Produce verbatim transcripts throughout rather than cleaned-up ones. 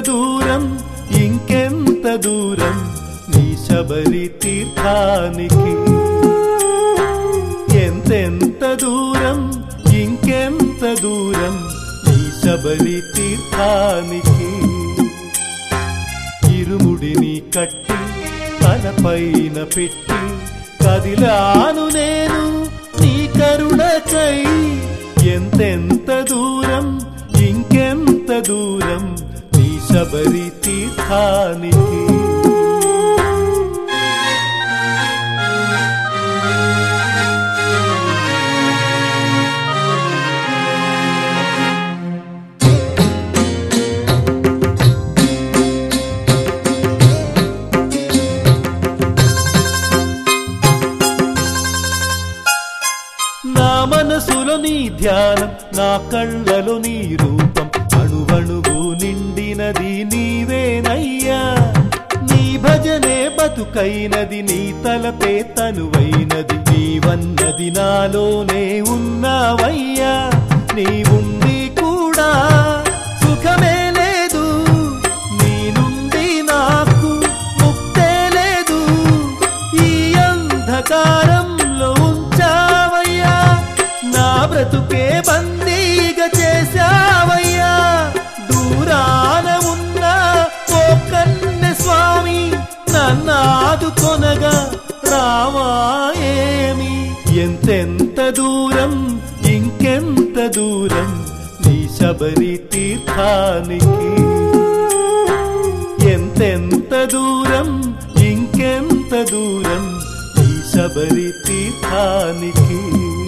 దూరం ఇంకెంత దూరం నీ శబరి తీర్థానికి ఎంతెంత దూరం ఇంకెంత దూరం నీ శబరి తీర్థానికి ఇరుముడిని కట్టి తలపైన పెట్టి కదిలాను నేను నీ కరుణకై ఎంతెంత దూరం ఇంకెంత దూరం నీ శబరి తీర్థానికి నా మనసులో నీ ధ్యానం నా కళ్ళలో నీ రూపం అణువణువు నిండినది నీవేనయ్యా నీ భజనే బతుకైనది నీ తలపే తనువైనది నీవన్నది నాలోనే ఉన్నావయ్యా నీ ఉండి కూడా సుఖమే లేదు నీ నుండి నాకు ముక్తే లేదు ఈ అంధకారంలో ఉంచావయ్యా నా బ్రతుకే బందీగా చేశావయ్యా దూరాన ఉన్న ఓ కన్నె స్వామి నన్నాదుకొనగా రావాయేమి ఎంతెంత దూరం ఇంకెంత దూరం నీ శబరి తీర్థానికి ఎంతెంత దూరం ఇంకెంత దూరం నీ శబరి తీర్థానికి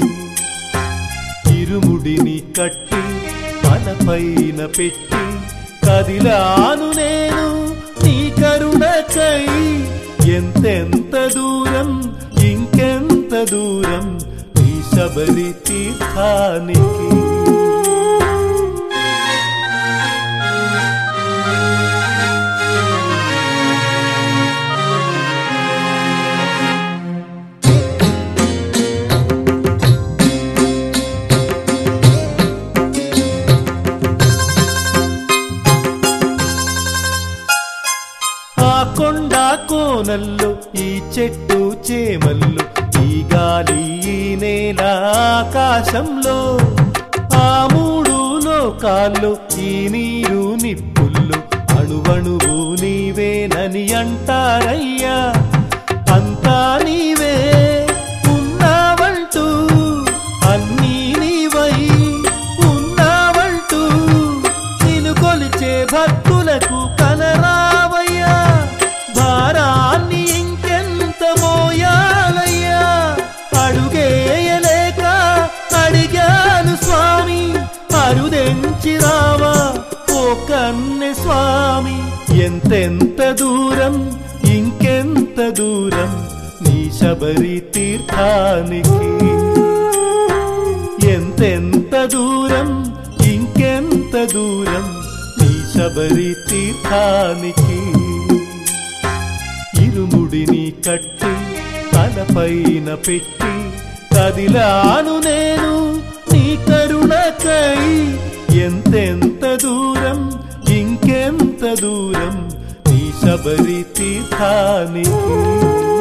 ఇరుముడిని కట్టి తలపైన పెట్టి కదిలాను నేను నీ కరుణకై ఎంతెంత దూరం ఇంకెంత దూరం నీ శబరి తీర్థానికి కొండ కోనల్లో ఈ చెట్టు చేమల్లో ఈ గాలి ఈ నేల ఆకాశంలో ఆ మూడు లోకాల్లో ఈ నీరు నిప్పుల్లో అణువణువు నీవేనని అంటారయ్యా అంతా నీవే ఉన్నావంటూ అన్నీ నీవై ఉన్నావంటూ నిన్ను కొలిచే భక్తులకు కనరావయ్యా భారాన్ని ఇంకెంత మోయాలయ్యా అడుగేయలేక అడిగాను స్వామి అరుదెంచి రావా ఓ కన్నె స్వామి ఎంతెంత దూరం ఇంకెంత దూరం నీ శబరి తీర్థానికి ఎంతెంత దూరం ఇంకెంత దూరం నీ శబరి తీర్థానికి ఇరుముడిని కట్టి తలపైన పెట్టి కదిలాను నేను నీ కరుణకై ఎంతెంత దూరం ఇంకెంత దూరం నీ శబరి తీర్థానికి